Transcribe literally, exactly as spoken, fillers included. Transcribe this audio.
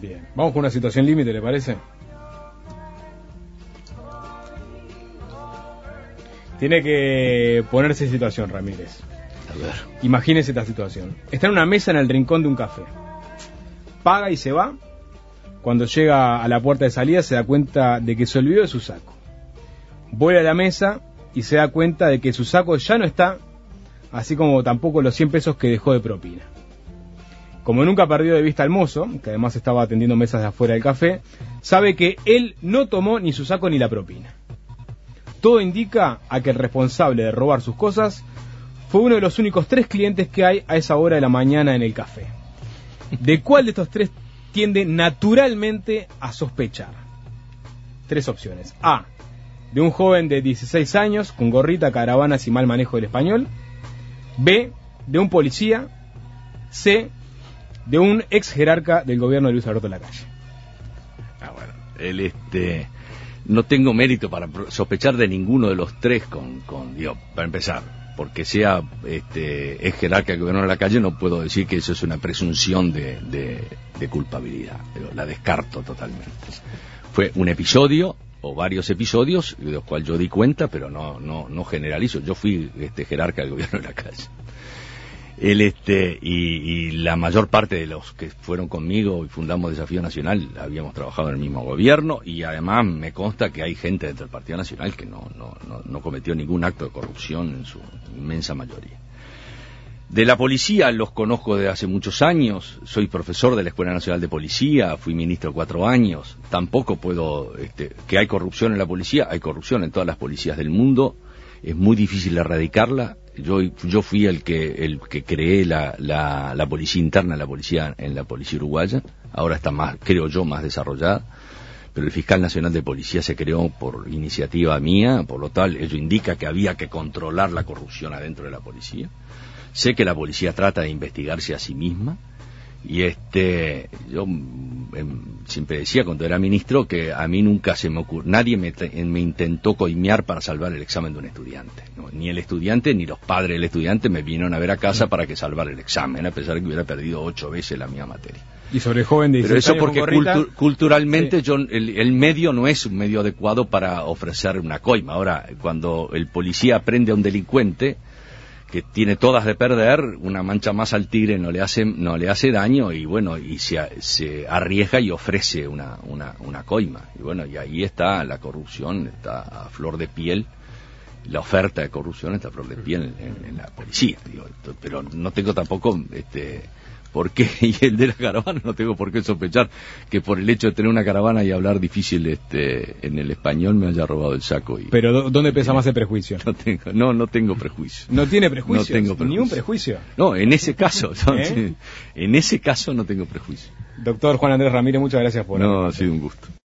Bien, vamos con una situación límite, ¿le parece? Tiene que ponerse en situación, Ramírez. A ver. Imagínese esta situación. Está en una mesa en el rincón de un café. Paga y se va. Cuando llega a la puerta de salida se da cuenta de que se olvidó de su saco. Vuelve a la mesa y se da cuenta de que su saco ya no está, así como tampoco los cien pesos que dejó de propina. Como nunca perdió de vista al mozo, que además estaba atendiendo mesas de afuera del café, sabe que él no tomó ni su saco ni la propina. Todo indica a que el responsable de robar sus cosas fue uno de los únicos tres clientes que hay a esa hora de la mañana en el café. ¿De cuál de estos tres tiende naturalmente a sospechar? Tres opciones. A. De un joven de dieciséis años, con gorrita, caravanas y mal manejo del español. B. De un policía. C. De un ex jerarca del gobierno de Luis Alberto Lacalle. Ah, bueno, él este... no tengo mérito para sospechar de ninguno de los tres con, con Dios, para empezar, porque sea este ex jerarca del gobierno de Lacalle, no puedo decir que eso es una presunción de, de, de culpabilidad, pero la descarto totalmente. Fue un episodio o varios episodios de los cuales yo di cuenta, pero no no no generalizo. Yo fui este jerarca del gobierno de Lacalle. Él este y, y la mayor parte de los que fueron conmigo y fundamos Desafío Nacional habíamos trabajado en el mismo gobierno, y además me consta que hay gente dentro del Partido Nacional que no no no, no cometió ningún acto de corrupción en su inmensa mayoría. De la policía los conozco desde hace muchos años, soy profesor de la Escuela Nacional de Policía, fui ministro cuatro años, tampoco puedo, este, que hay corrupción en la policía, hay corrupción en todas las policías del mundo, es muy difícil erradicarla. Yo yo fui el que el que creé la, la la policía interna, la policía en la policía uruguaya. Ahora está más, creo yo, más desarrollada. Pero el fiscal nacional de policía se creó por iniciativa mía, por lo tal, ello indica que había que controlar la corrupción adentro de la policía. Sé que la policía trata de investigarse a sí misma. Y este, yo eh, siempre decía cuando era ministro que a mí nunca se me ocurrió, nadie me, me intentó coimear para salvar el examen de un estudiante, ¿no? Ni el estudiante ni los padres del estudiante me vinieron a ver a casa para que salvara el examen, a pesar de que hubiera perdido ocho veces la misma materia. Y sobre el joven de Pero eso años porque con gorrita, cultu culturalmente sí. yo, el, el medio no es un medio adecuado para ofrecer una coima. Ahora, cuando el policía prende a un delincuente que tiene todas de perder, una mancha más al tigre no le hace no le hace daño, y bueno, y se, se arriesga y ofrece una, una, una coima, y bueno, y ahí está la corrupción, está a flor de piel, la oferta de corrupción está a flor de piel en, en la policía, digo, pero no tengo tampoco este por qué, y el de la caravana no tengo por qué sospechar que por el hecho de tener una caravana y hablar difícil este en el español me haya robado el saco. Y, pero ¿dónde pesa más el prejuicio? No tengo, no, no tengo prejuicio. ¿No tiene prejuicio? No tengo prejuicio. ¿Ni un prejuicio? No, en ese caso, no, ¿Eh? en ese caso no tengo prejuicio. Doctor Juan Andrés Ramírez, muchas gracias por... No, ha sido un gusto.